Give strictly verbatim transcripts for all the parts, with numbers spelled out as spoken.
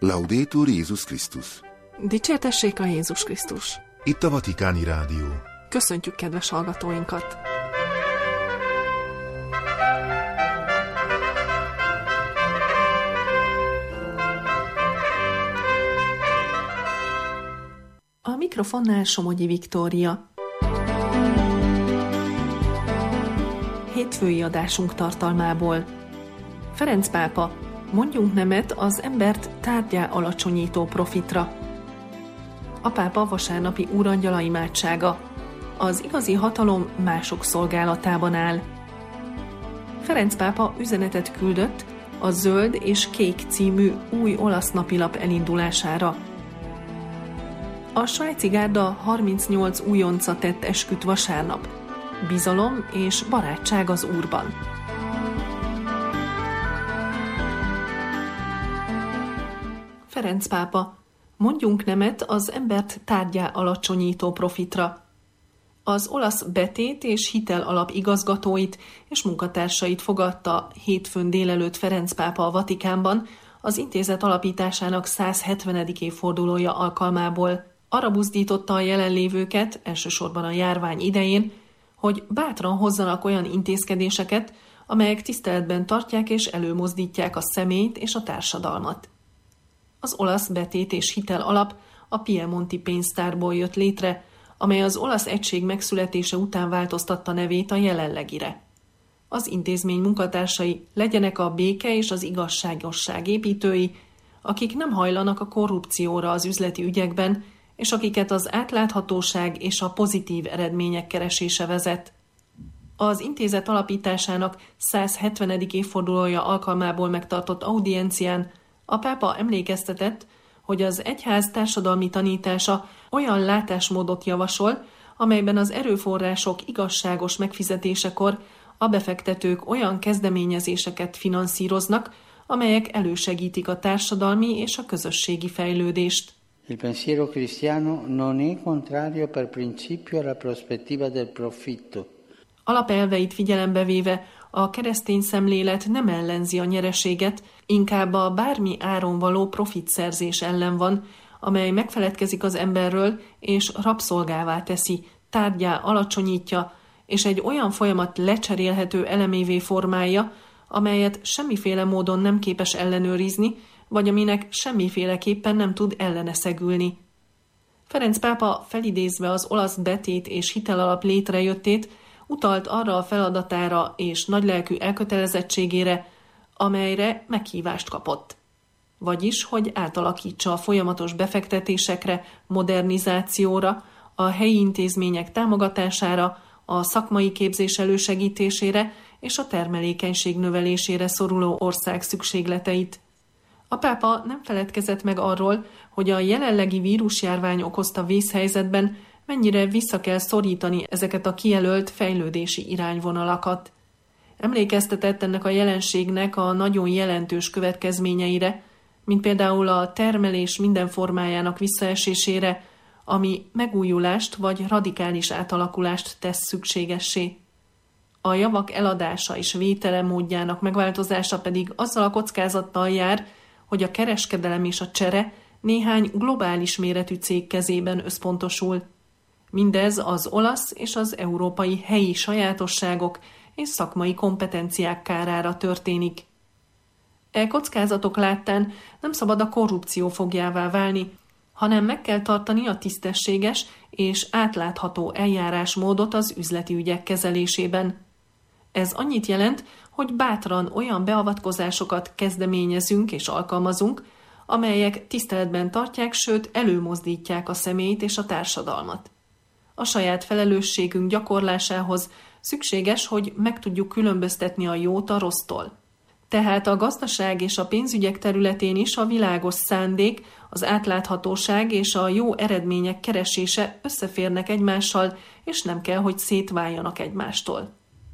Laudetur Jézus Krisztus. Dicsértessék a Jézus Krisztus. Itt a Vatikáni Rádió. Köszöntjük kedves hallgatóinkat! A mikrofonnál Somogyi Viktória. Hétfői adásunk tartalmából. Ferenc pápa, mondjunk nemet az embert tárgyá alacsonyító profitra. A pápa vasárnapi úrangyala imádsága. Az igazi hatalom mások szolgálatában áll. Ferenc pápa üzenetet küldött a Zöld és Kék című új olasz napilap elindulására. A svájci gárda harmincnyolc újonca tett esküt vasárnap. Bizalom és barátság az Úrban. Ferenc pápa, mondjunk nemet az embert tárgyá alacsonyító profitra. Az olasz betét és hitel alap igazgatóit és munkatársait fogadta hétfőn délelőtt Ferenc pápa a Vatikánban az intézet alapításának száz hetvenedik évfordulója alkalmából. Arra buzdította a jelenlévőket, elsősorban a járvány idején, hogy bátran hozzanak olyan intézkedéseket, amelyek tiszteletben tartják és előmozdítják a személyt és a társadalmat. Az olasz betét és hitel alap a Piemonti pénztárból jött létre, amely az olasz egység megszületése után változtatta nevét a jelenlegire. Az intézmény munkatársai legyenek a béke és az igazságosság építői, akik nem hajlanak a korrupcióra az üzleti ügyekben, és akiket az átláthatóság és a pozitív eredmények keresése vezet. Az intézet alapításának száz hetvenedik évfordulója alkalmából megtartott audiencián a pápa emlékeztetett, hogy az egyház társadalmi tanítása olyan látásmódot javasol, amelyben az erőforrások igazságos megfizetésekor a befektetők olyan kezdeményezéseket finanszíroznak, amelyek elősegítik a társadalmi és a közösségi fejlődést. Il pensiero cristiano non è contrario per principio alla prospettiva del profitto. Alapelveit figyelembe véve a keresztény szemlélet nem ellenzi a nyereséget, inkább a bármi áron való profitszerzés ellen van, amely megfeledkezik az emberről és rabszolgává teszi, tárgyá alacsonyítja, és egy olyan folyamat lecserélhető elemévé formálja, amelyet semmiféle módon nem képes ellenőrizni, vagy aminek semmiféleképpen nem tud ellene szegülni. Ferenc pápa felidézve az olasz betét és hitelalap létrejöttét, utalt arra a feladatára és nagylelkű elkötelezettségére, amelyre meghívást kapott. Vagyis, hogy átalakítsa a folyamatos befektetésekre, modernizációra, a helyi intézmények támogatására, a szakmai képzés elősegítésére és a termelékenység növelésére szoruló ország szükségleteit. A pápa nem feledkezett meg arról, hogy a jelenlegi vírusjárvány okozta vészhelyzetben mennyire vissza kell szorítani ezeket a kijelölt fejlődési irányvonalakat. Emlékeztetett ennek a jelenségnek a nagyon jelentős következményeire, mint például a termelés minden formájának visszaesésére, ami megújulást vagy radikális átalakulást tesz szükségessé. A javak eladása és vétele módjának megváltozása pedig azzal a kockázattal jár, hogy a kereskedelem és a csere néhány globális méretű cég kezében összpontosul. Mindez az olasz és az európai helyi sajátosságok és szakmai kompetenciák kárára történik. E kockázatok láttán nem szabad a korrupció fogjává válni, hanem meg kell tartani a tisztességes és átlátható eljárásmódot az üzleti ügyek kezelésében. Ez annyit jelent, hogy bátran olyan beavatkozásokat kezdeményezünk és alkalmazunk, amelyek tiszteletben tartják, sőt előmozdítják a személyt és a társadalmat. A saját felelősségünk gyakorlásához szükséges, hogy meg tudjuk különböztetni a jót a rossztól. Tehát a gazdaság és a pénzügyek területén is a világos szándék, az átláthatóság és a jó eredmények keresése összeférnek egymással, és nem kell, hogy szétváljanak egymástól.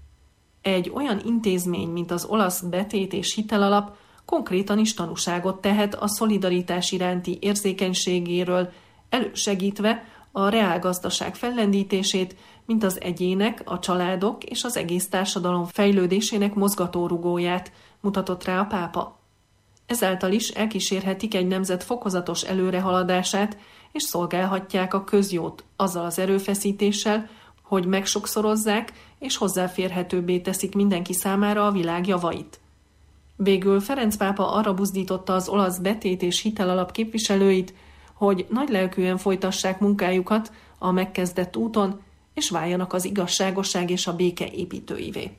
Egy olyan intézmény, mint az olasz betét és hitelalap konkrétan is tanúságot tehet a szolidaritás iránti érzékenységéről, elősegítve a reálgazdaság fellendítését, mint az egyének, a családok és az egész társadalom fejlődésének mozgatórugóját, mutatott rá a pápa. Ezáltal is elkísérhetik egy nemzet fokozatos előrehaladását, és szolgálhatják a közjót azzal az erőfeszítéssel, hogy megsokszorozzák és hozzáférhetőbbé teszik mindenki számára a világ javait. Végül Ferenc pápa arra buzdította az olasz betét és hitelalap képviselőit, hogy nagylelkűen folytassák munkájukat a megkezdett úton, és váljanak az igazságosság és a béke építőivé.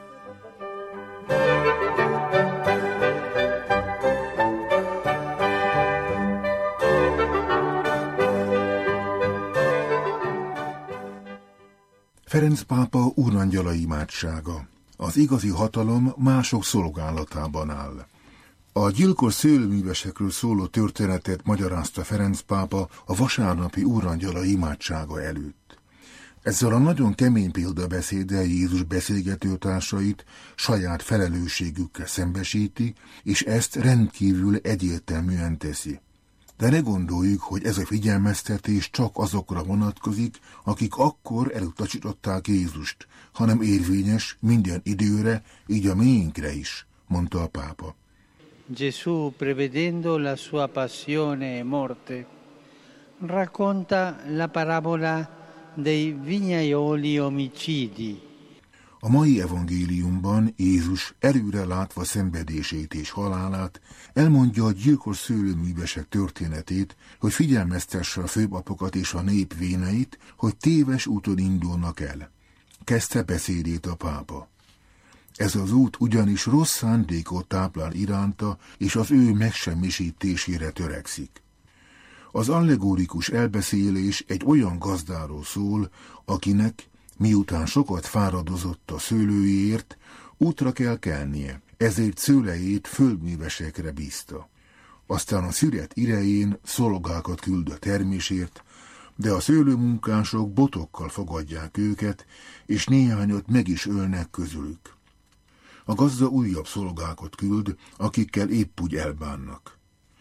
Ferenc pápa úrangyala imádsága. Az igazi hatalom mások szolgálatában áll. A gyilkos szőlőművesekről szóló történetet magyarázta Ferenc pápa a vasárnapi úrangyala imádsága előtt. Ezzel a nagyon kemény példabeszéddel Jézus beszélgetőtársait saját felelősségükkel szembesíti, és ezt rendkívül egyértelműen teszi. De ne gondoljuk, hogy ez a figyelmeztetés csak azokra vonatkozik, akik akkor elutasították Jézust, hanem érvényes minden időre, így a miénkre is, mondta a pápa. Gesù, prevedendo la sua passione e morte, racconta la parabola dei vignaioli omicidi. A mai evangéliumban Jézus előre látva szenvedését és halálát elmondja a gyilkos szőlőművesek történetét, hogy figyelmeztesse a főpapokat és a nép véneit, hogy téves úton indulnak el. Kezdte beszédét a pápa. Ez az út ugyanis rossz szándékot táplál iránta, és az ő megsemmisítésére törekszik. Az allegórikus elbeszélés egy olyan gazdáról szól, akinek, miután sokat fáradozott a szőlőjéért, útra kell kelnie, ezért szőlejét földművesekre bízta. Aztán a szüret idején szolgákat küld a termésért, de a szőlőmunkások botokkal fogadják őket, és néhányat meg is ölnek közülük. A gazda újabb szolgákat küld, akikkel épp úgy elbánnak.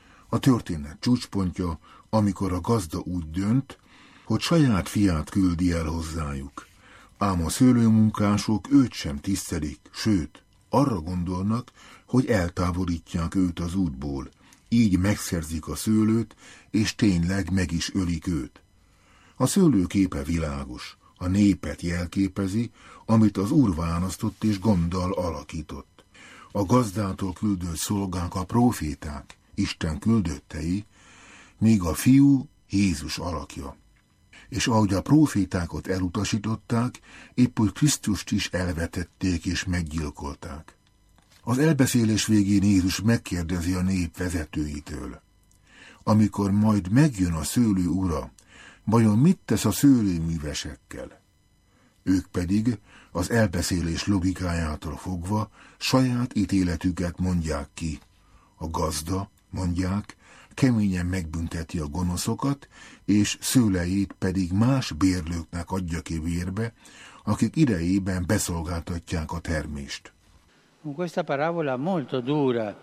A történet csúcspontja, amikor a gazda úgy dönt, hogy saját fiát küldi el hozzájuk. Ám a szőlőmunkások őt sem tisztelik, sőt, arra gondolnak, hogy eltávolítják őt az útból, így megszerzik a szőlőt, és tényleg meg is ölik őt. A szőlő képe világos, a népet jelképezi, amit az Úr választott és gonddal alakított. A gazdától küldött szolgák a próféták, Isten küldöttei, míg a fiú Jézus alakja. És ahogy a prófétákat elutasították, épp úgy Krisztust is elvetették és meggyilkolták. Az elbeszélés végén Jézus megkérdezi a nép vezetőitől: amikor majd megjön a szőlő ura, vajon mit tesz a szőlőművesekkel? Ők pedig, az elbeszélés logikájától fogva, saját ítéletüket mondják ki. A gazda, mondják, keményen megbünteti a gonoszokat, és szőlejét pedig más bérlőknek adja ki vérbe, akik idejében beszolgáltatják a termést. Con questa parabola molto dura,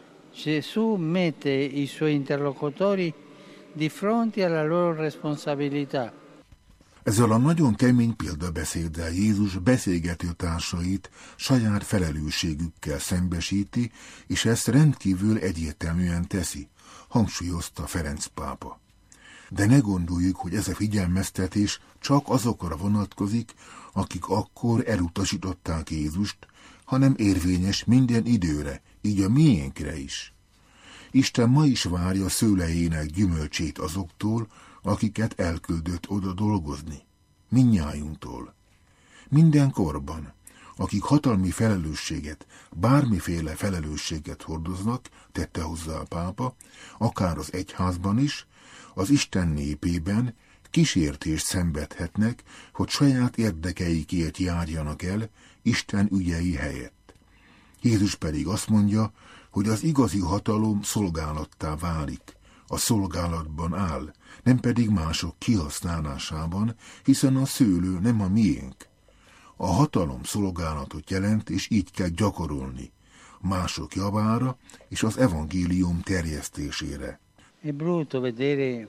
Gesù mette i suoi interlocutori di fronte alla loro responsabilità. Ezzel a nagyon kemény példabeszéddel Jézus beszélgető társait saját felelősségükkel szembesíti, és ezt rendkívül egyértelműen teszi, hangsúlyozta Ferenc pápa. De ne gondoljuk, hogy ez a figyelmeztetés csak azokra vonatkozik, akik akkor elutasították Jézust, hanem érvényes minden időre, így a miénkre is. Isten ma is várja szőlejének gyümölcsét azoktól, akiket elküldött oda dolgozni, mindnyájunktól. Minden korban, akik hatalmi felelősséget, bármiféle felelősséget hordoznak, tette hozzá a pápa, akár az egyházban is, az Isten népében kísértést szenvedhetnek, hogy saját érdekeikért járjanak el Isten ügyei helyett. Jézus pedig azt mondja, hogy az igazi hatalom szolgálattá válik, a szolgálatban áll, nem pedig mások kihasználásában, hiszen a szőlő nem a miénk. A hatalom szolgálatot jelent, és így kell gyakorolni, mások javára és az evangélium terjesztésére. È brutto vedere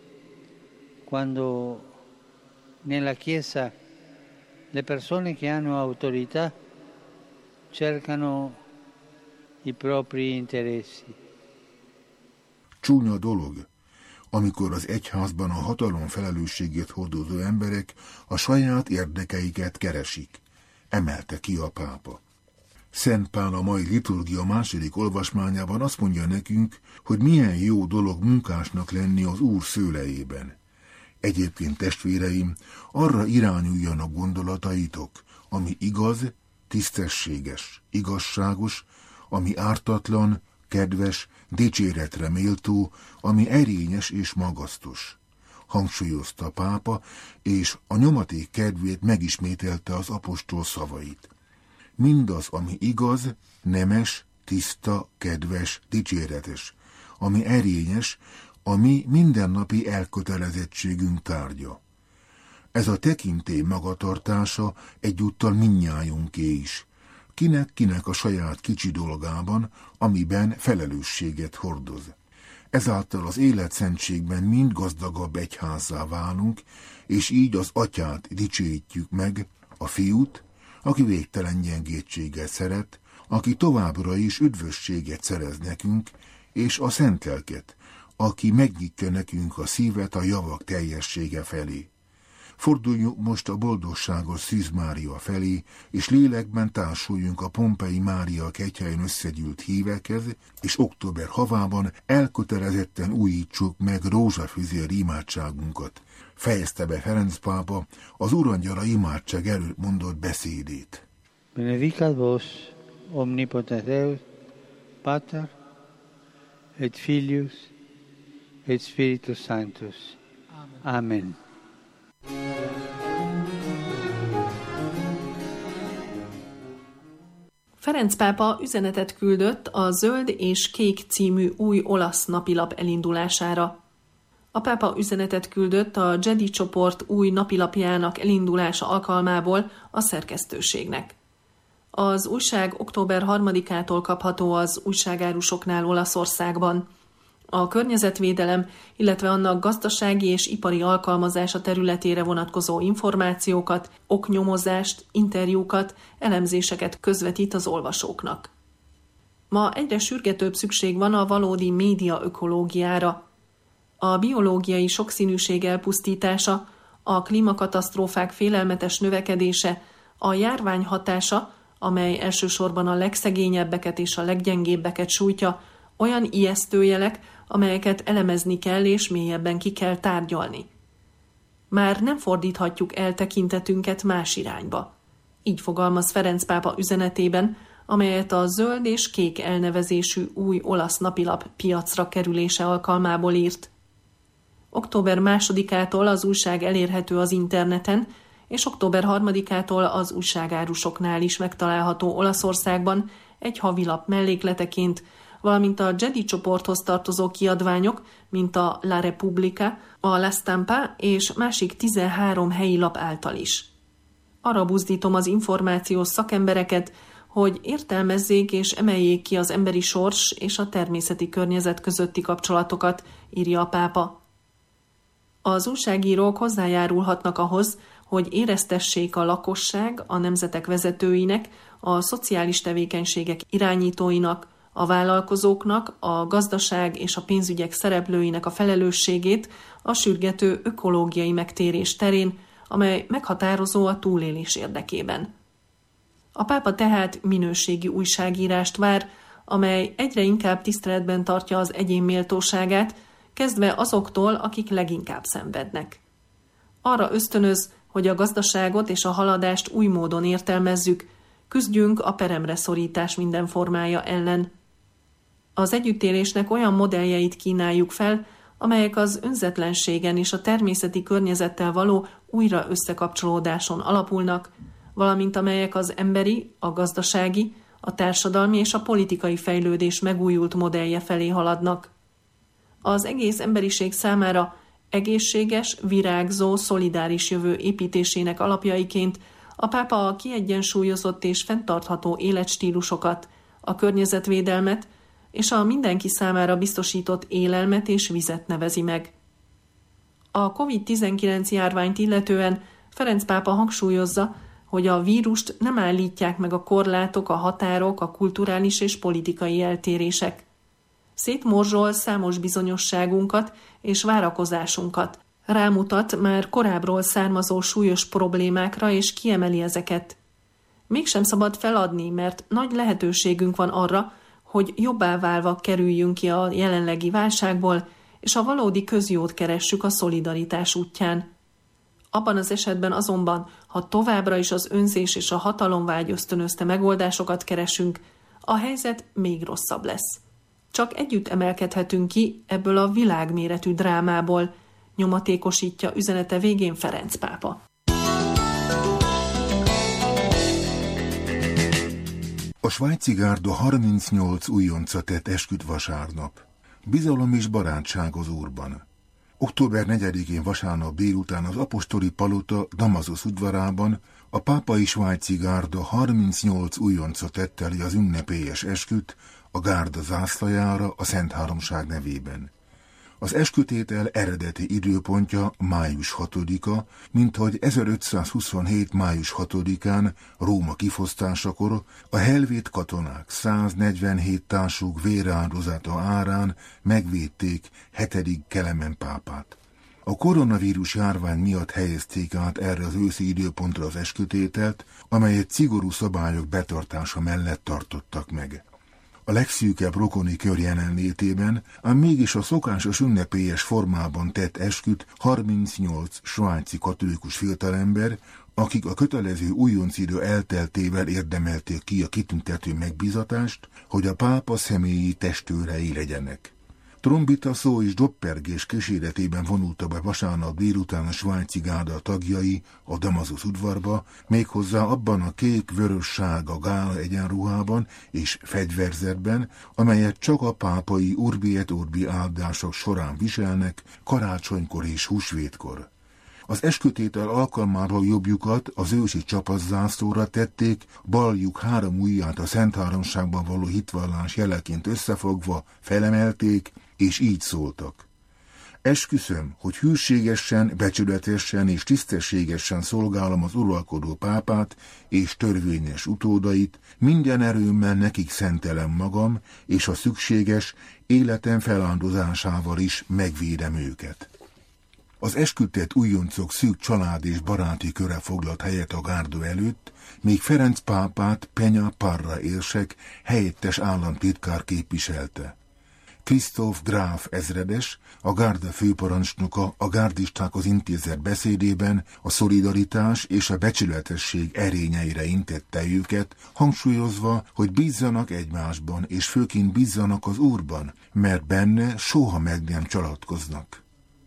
quando nella Chiesa le persone che hanno autorità cercano i propri interessi. Csúnya dolog, amikor az egyházban a hatalom felelősségét hordozó emberek a saját érdekeiket keresik, emelte ki a pápa. Szent Pál a mai liturgia második olvasmányában azt mondja nekünk, hogy milyen jó dolog munkásnak lenni az Úr szőlejében. Egyébként, testvéreim, arra irányuljanak gondolataitok, ami igaz, tisztességes, igazságos, ami ártatlan, kedves, dicséretre méltó, ami erényes és magasztos, hangsúlyozta a pápa, és a nyomaték kedvéért megismételte az apostol szavait. Mindaz, ami igaz, nemes, tiszta, kedves, dicséretes, ami erényes, ami mindennapi elkötelezettségünk tárgya. Ez a tekintély magatartása egyúttal mindnyájunké is, kinek-kinek a saját kicsi dolgában, amiben felelősséget hordoz. Ezáltal az életszentségben mind gazdagabb egyházzá válunk, és így az Atyát dicsőítjük meg, a Fiút, aki végtelen gyengétséget szeret, aki továbbra is üdvösséget szerez nekünk, és a Szent Lelket, aki megnyitja nekünk a szívet a javak teljessége felé. Forduljunk most a boldogságos Szűz Mária felé, és lélekben társuljunk a Pompei Mária kegyhelyen összegyűlt hívekhez, és október havában elkötelezetten újítsuk meg rózsafüzér imádságunkat. Fejezte be Ferenc pápa az Urangyala imádság előtt mondott beszédét. Benedicat vos, omnipotens Deus, Pater, et Filius, et Spiritus Sanctus. Amen. Amen. Ferenc pápa üzenetet küldött a Zöld és Kék című új olasz napilap elindulására. A pápa üzenetet küldött a Jedi csoport új napilapjának elindulása alkalmából a szerkesztőségnek. Az újság október harmadikától kapható az újságárusoknál Olaszországban. A környezetvédelem, illetve annak gazdasági és ipari alkalmazása területére vonatkozó információkat, oknyomozást, interjúkat, elemzéseket közvetít az olvasóknak. Ma egyre sürgetőbb szükség van a valódi média ökológiára. A biológiai sokszínűség elpusztítása, a klímakatasztrófák félelmetes növekedése, a járvány hatása, amely elsősorban a legszegényebbeket és a leggyengébbeket sújtja, olyan ijesztő jelek, amelyeket elemezni kell és mélyebben ki kell tárgyalni. Már nem fordíthatjuk el tekintetünket más irányba. Így fogalmaz Ferenc pápa üzenetében, amelyet a Zöld és Kék elnevezésű új olasz napilap piacra kerülése alkalmából írt. Október másodikától az újság elérhető az interneten, és október harmadikától az újságárusoknál is megtalálható Olaszországban egy havilap mellékleteként, valamint a Jedi csoporthoz tartozó kiadványok, mint a La Repubblica, a La Stampa és másik tizenhárom helyi lap által is. Arra buzdítom az információs szakembereket, hogy értelmezzék és emeljék ki az emberi sors és a természeti környezet közötti kapcsolatokat, írja a pápa. Az újságírók hozzájárulhatnak ahhoz, hogy éreztessék a lakosság, a nemzetek vezetőinek, a szociális tevékenységek irányítóinak, a vállalkozóknak, a gazdaság és a pénzügyek szereplőinek a felelősségét a sürgető ökológiai megtérés terén, amely meghatározó a túlélés érdekében. A pápa tehát minőségi újságírást vár, amely egyre inkább tiszteletben tartja az egyén méltóságát, kezdve azoktól, akik leginkább szenvednek. Arra ösztönöz, hogy a gazdaságot és a haladást új módon értelmezzük, küzdjünk a peremre szorítás minden formája ellen. Az együttélésnek olyan modelljeit kínáljuk fel, amelyek az önzetlenségen és a természeti környezettel való újra összekapcsolódáson alapulnak, valamint amelyek az emberi, a gazdasági, a társadalmi és a politikai fejlődés megújult modellje felé haladnak. Az egész emberiség számára egészséges, virágzó, szolidáris jövő építésének alapjaiként a pápa a kiegyensúlyozott és fenntartható életstílusokat, a környezetvédelmet és a mindenki számára biztosított élelmet és vizet nevezi meg. A kovid tizenkilenc járványt illetően Ferenc pápa hangsúlyozza, hogy a vírust nem állítják meg a korlátok, a határok, a kulturális és politikai eltérések. Szétmorzsol számos bizonyosságunkat és várakozásunkat. Rámutat már korábbról származó súlyos problémákra, és kiemeli ezeket. Mégsem szabad feladni, mert nagy lehetőségünk van arra, hogy jobbá válva kerüljünk ki a jelenlegi válságból, és a valódi közjót keressük a szolidaritás útján. Abban az esetben azonban, ha továbbra is az önzés és a hatalomvágy ösztönözte megoldásokat keresünk, a helyzet még rosszabb lesz. Csak együtt emelkedhetünk ki ebből a világméretű drámából, nyomatékosítja üzenete végén Ferenc pápa. A svájci gárda harmincnyolc újonca tett esküt vasárnap. Bizalom és barátság az Úrban. október negyedikén vasárnap délután az apostoli palota Damasus udvarában a pápai svájci gárda harmincnyolc újonca tett elé az ünnepélyes esküt a gárda zászlajára a Szent Háromság nevében. Az eskütétel eredeti időpontja május hatodika, minthogy ezerötszázhuszonhét. május hatodikán Róma kifosztásakor a helvét katonák száznegyvenhét társuk véráldozata árán megvédték hetedik Kelemen pápát. A koronavírus járvány miatt helyezték át erre az őszi időpontra az eskütételt, amelyet szigorú szabályok betartása mellett tartottak meg. A legszűkebb rokoni kör jelenlétében, ám mégis a szokásos ünnepélyes formában tett esküt harmincnyolc svájci katolikus fiatalember, akik a kötelező újoncidő elteltével érdemelték ki a kitüntető megbízatást, hogy a pápa személyi testőrei legyenek. Trombita szó és doppergés kíséretében vonultak be vasárnap délután a svájci gárda tagjai a Damasus udvarba, méghozzá abban a kék-vörös-sárga gála egyenruhában és fegyverzetben, amelyet csak a pápai Urbi et Orbi áldások során viselnek karácsonykor és húsvétkor. Az eskütétel alkalmából jobbjukat az ősi csapatzászlóra tették, baljuk három ujját a Szent Háromságban való hitvallás jeleként összefogva felemelték, és így szóltak. Esküszöm, hogy hűségesen, becsületesen és tisztességesen szolgálom az uralkodó pápát és törvényes utódait, minden erőmmel nekik szentelem magam, és a szükséges, életem feláldozásával is megvédem őket. Az esküdtett újoncok szűk család és baráti köre foglalt helyet a gárda előtt, még Ferenc pápát Peña Parra érsek helyettes államtitkár képviselte. Christoph Gráf ezredes, a gárda főparancsnoka a gárdistákhoz intézett beszédében a szolidaritás és a becsületesség erényeire intette őket, hangsúlyozva, hogy bízzanak egymásban, és főként bízzanak az Úrban, mert benne soha meg nem csalatkoznak.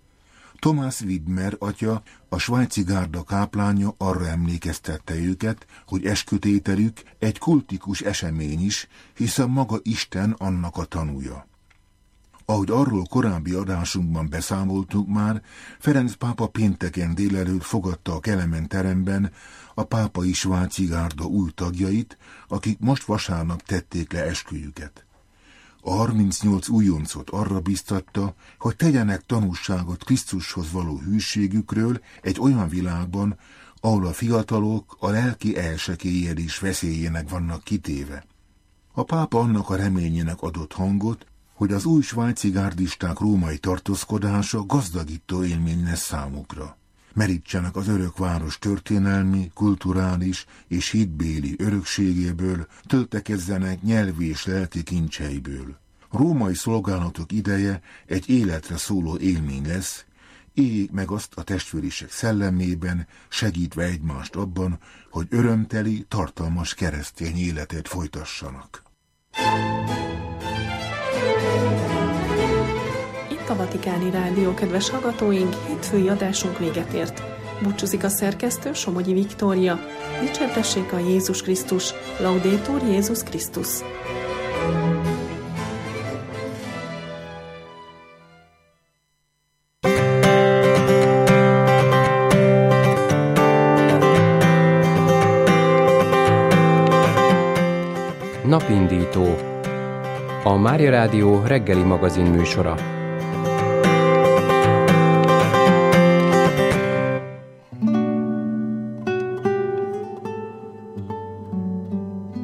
Thomas Widmer atya, a svájci gárda káplánja arra emlékeztette őket, hogy eskütételük egy kultikus esemény is, hiszen maga Isten annak a tanúja. Ahogy arról korábbi adásunkban beszámoltunk már, Ferenc pápa pénteken délelőtt fogadta a Kelemen teremben a pápai svájci gárda új tagjait, akik most vasárnap tették le esküjüket. A harmincnyolc újoncot arra biztatta, hogy tegyenek tanúságot Krisztushoz való hűségükről egy olyan világban, ahol a fiatalok a lelki elsekélyedés veszélyének vannak kitéve. A pápa annak a reményének adott hangot, hogy az új svájci gárdisták római tartózkodása gazdagító élmény lesz számukra. Merítsenek az örök város történelmi, kulturális és hitbéli örökségéből, töltekezzenek nyelvi és lelki kincseiből. A római szolgálatok ideje egy életre szóló élmény lesz, éljék meg azt a testvériség szellemében, segítve egymást abban, hogy örömteli, tartalmas keresztény életet folytassanak. Itt a Vatikáni Rádió, kedves hallgatóink, hétfői adásunk véget ért. Búcsúzik a szerkesztő, Somogyi Viktória. Dicsértessék a Jézus Krisztus, Laudetur Jézus Krisztus. Napindító. A Mária Rádió reggeli magazin műsora.